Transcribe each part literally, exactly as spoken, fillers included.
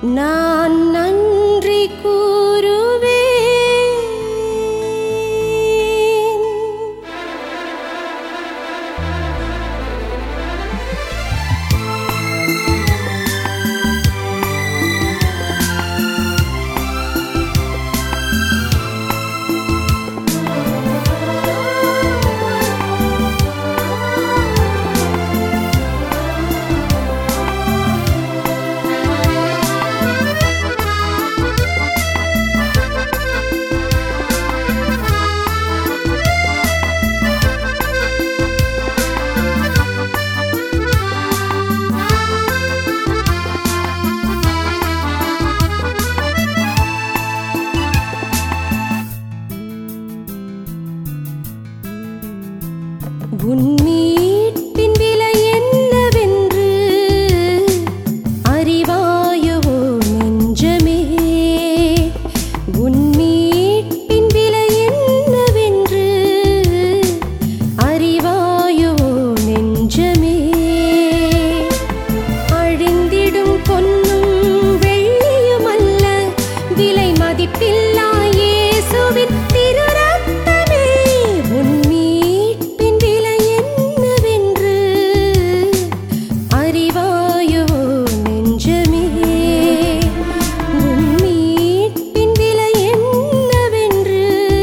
நான் நன்றி கூறுவேன். உன் மீட்பின் விலை என்னவென்று அறிவாயோ நெஞ்சமே. உன் மீட்பின் விலை என்னவென்று அறிவாயோ நெஞ்சமே. அழிந்திடும் பொன்னும் வெள்ளியும் அல்ல, விலை மதிப்பில்லா இயேசுவின் திரு ரத்தமே. உன் அறிவாயோ நெஞ்சமே. உன் மீட்பின் விலை என்னவென்று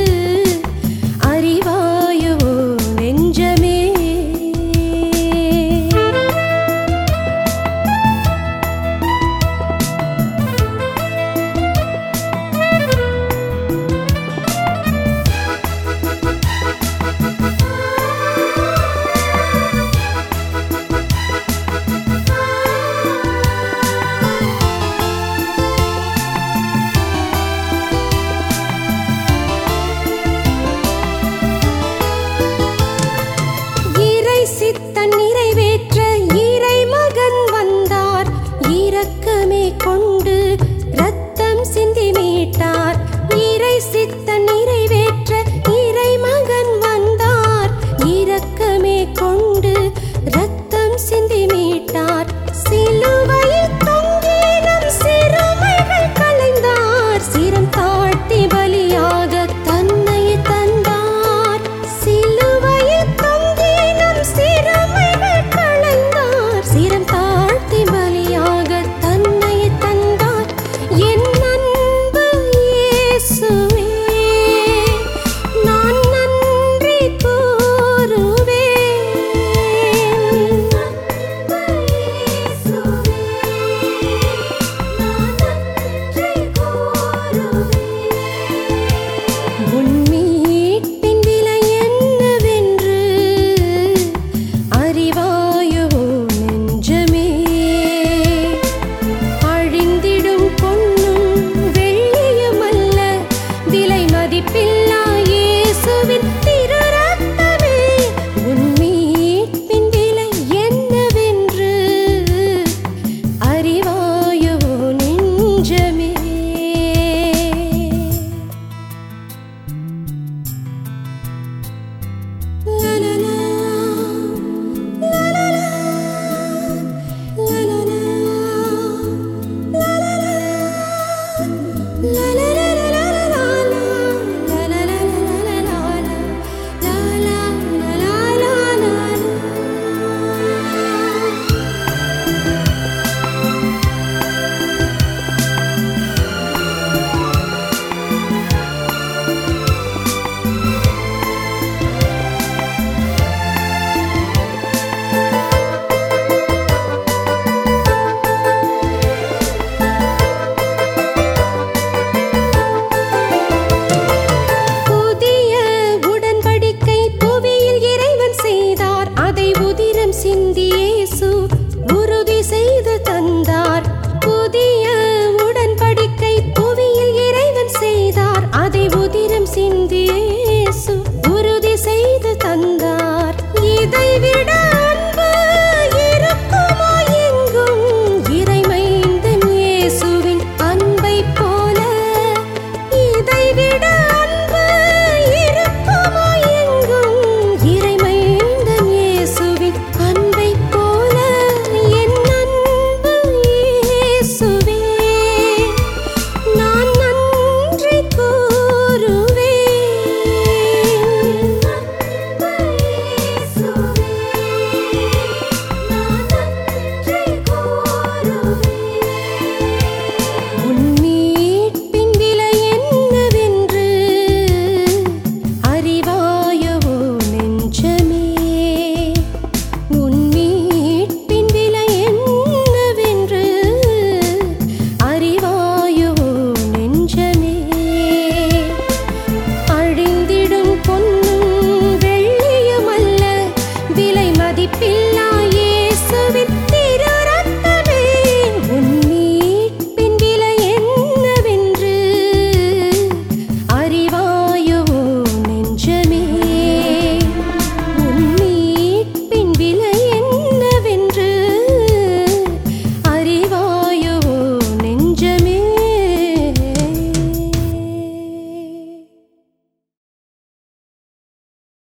அறிவாயோ நெஞ்சமே. சித்தம் நிறைவேற்ற இறை மகன் வந்தார், இரக்கமே கொண்டு ரத்தம் சிந்தி மீட்டார். இறை சித்தம் நிறைவேற்ற இறை மகன் வந்தார், இரக்கமே கொண்டு ரத்தம் சிந்தி மீட்டார். சிலுவையில் தொங்கி நம் சிறுமைகள் களைந்தார், சிரம் தாழ்த்தி பலியாக தன்னை தந்தார். சிலுவையில் தொங்கி நம் சிறுமைகள் களைந்தார், சிரம் தாழ்த்தி பலியாக தன்னை தந்தார். என் அன்பு இயேசுவே, நான் நன்றி கூறுவேன். அன்பு இயேசுவே, நான் நன்றி கூறுவேன். உன் மீட்பின் விலை என்னவென்று அறிவாயோ நெஞ்சமே. அழிந்திடும் பொன்னும் வெள்ளியும் அல்ல, விலை மதிப்பில்லா இயேசுவின் திரு ரத்தமே. உன் மீட்பின் விலை என்னவென்று அறிவாயோ நெஞ்சமே.